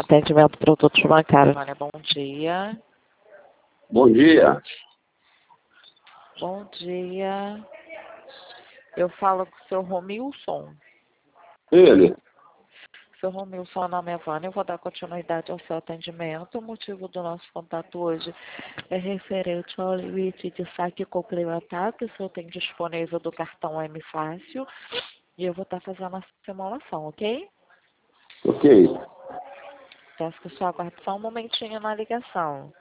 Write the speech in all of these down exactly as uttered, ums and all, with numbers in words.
Atendimento produtos bancários. Olha, bom dia. Bom dia. Bom dia. Eu falo com o seu Romilson. Ele? Seu Romilson, meu nome é Vânia. Eu vou dar continuidade ao seu atendimento. O motivo do nosso contato hoje é referente ao limite de saque complementar que o senhor tem disponível do cartão M Fácil. E eu vou estar fazendo a simulação, ok? Ok. Peço que o senhor aguarde só um momentinho na ligação.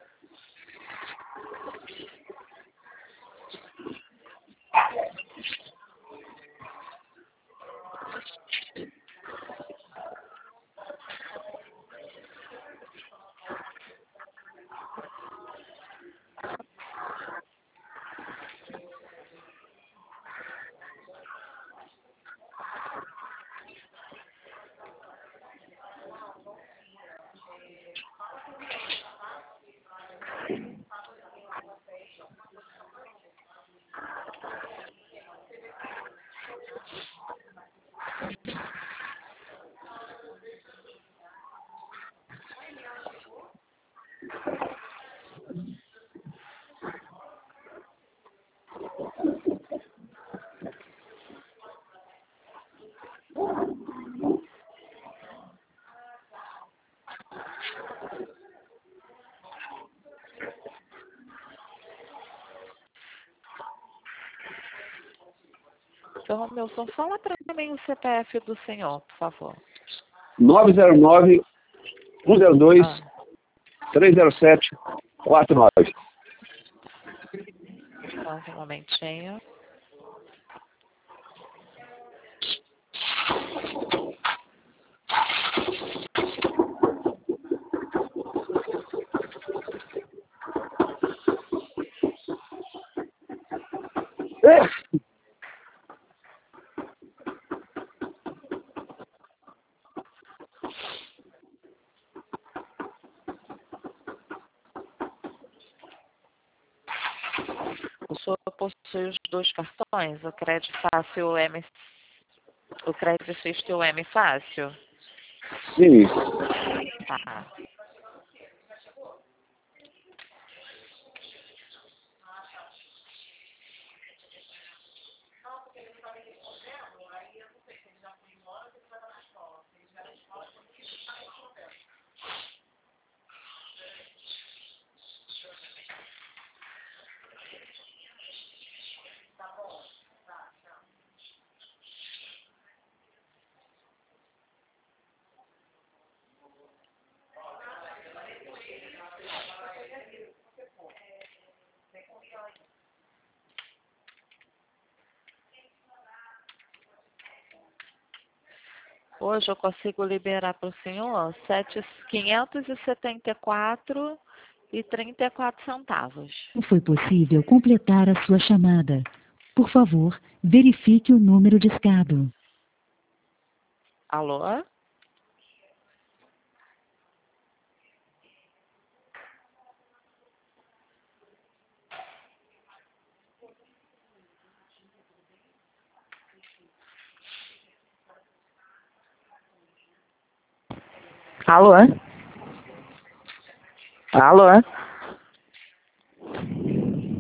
Seu Romilson, fala para mim o C P F do senhor, por favor. nove zero nove, um zero dois, Ah, três zero sete, quatro nove. só um momentinho. O senhor possui os dois cartões, o crédito fácil e o M, o crédito System e o M Fácil? Sim. Tá. Hoje eu consigo liberar para o senhor sete, quinhentos e setenta e quatro e trinta e quatro centavos. Não foi possível completar a sua chamada. Por favor, verifique o número discado. Alô? Alô? Alô?